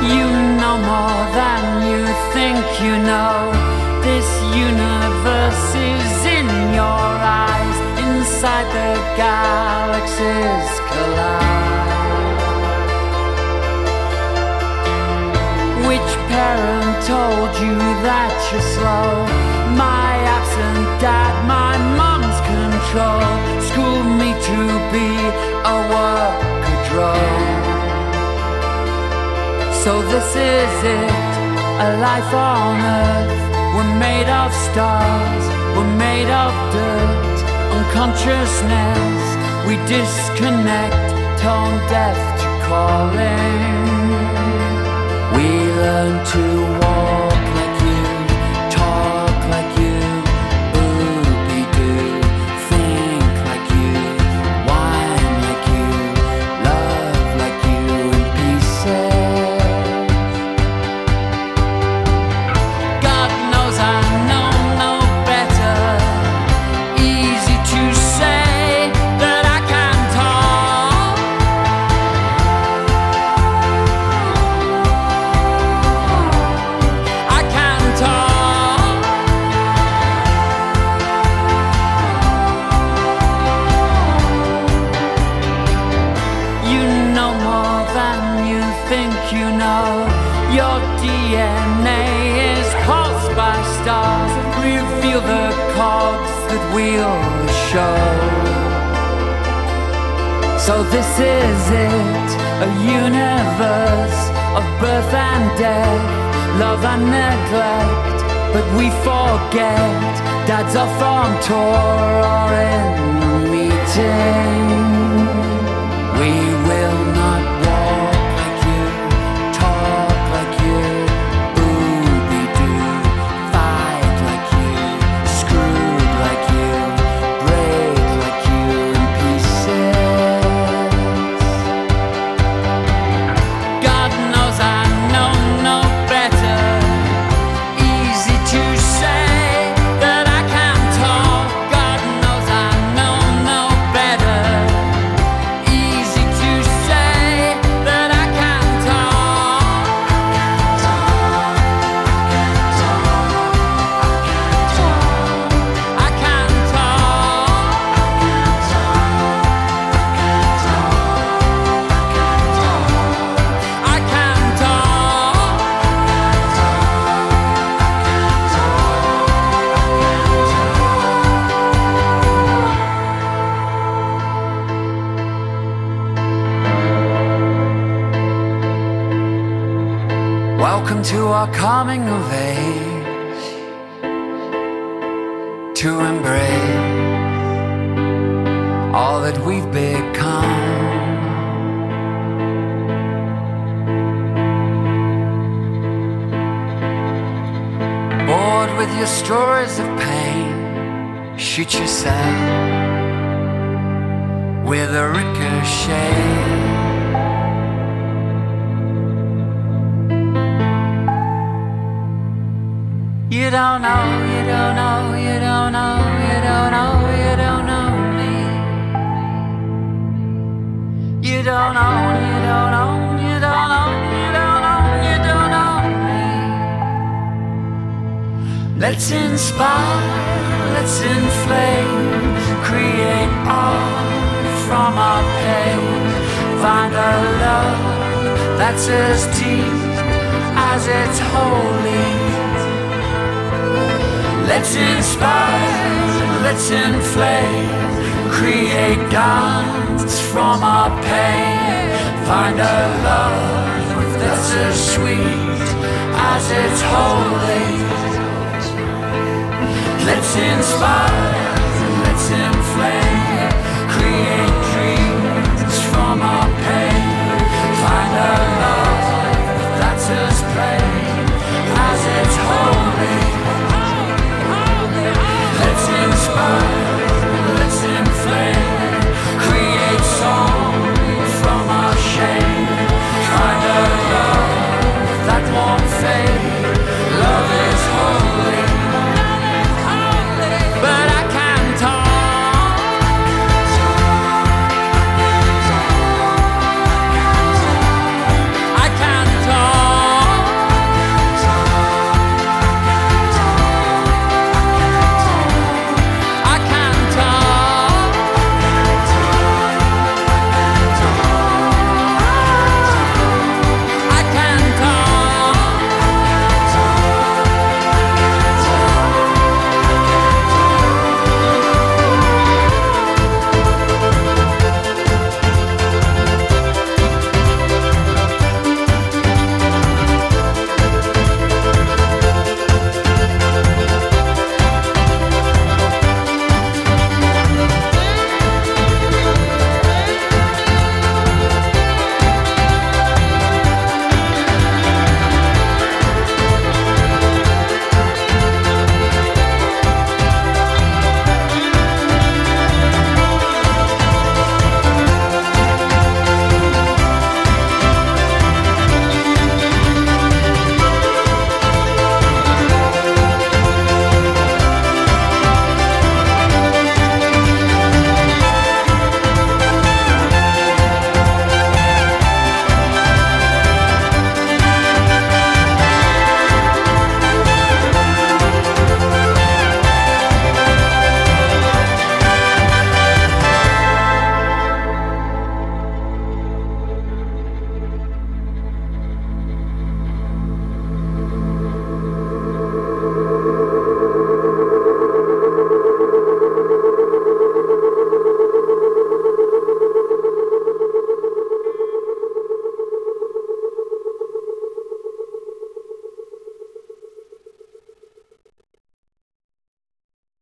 You know more than you think you know. This universe is in your eyes. Inside the galaxies collide. Which parent told you that you're slow? My absent dad, my mom's control, schooled me to be a worker drone. So this is it, a life on earth. We're made of stars, we're made of dirt. Unconsciousness, we disconnect, tone deaf to calling. We learn to walk like you, talk like you, ooby-doo, think like you, whine like you, love like you in pieces. God knows I know no better. Easy to say that I can talk. I can talk. You know more than you think you know. Your DNA is pulsed by stars. Reveal the cogs that wheel the show. So this is it, a universe of birth and death, love and neglect. But we forget, dad's off on tour or in a meeting. We will not walk like you, talk like you, ooby-doo, fight like you, screwed like you, break like you in pieces. God knows I know no better. Easy to say that I can talk. God knows I know no better. Easy to say that I can talk. I can talk. I can talk. Welcome to our coming of age, to embrace all that we've become. Bored with your stories of pain, shoot yourself with a ricochet. You don't know, you don't know, you don't know, you don't know, you don't know me. You don't know, you don't know, you don't know, you don't know, you don't know me. Let's inspire, let's inflame, create art from our pain. Find a love that's as deep as it's holy. Let's inspire, let's inflame, create dance from our pain. Find a love that's as sweet as it's holy. Let's inspire,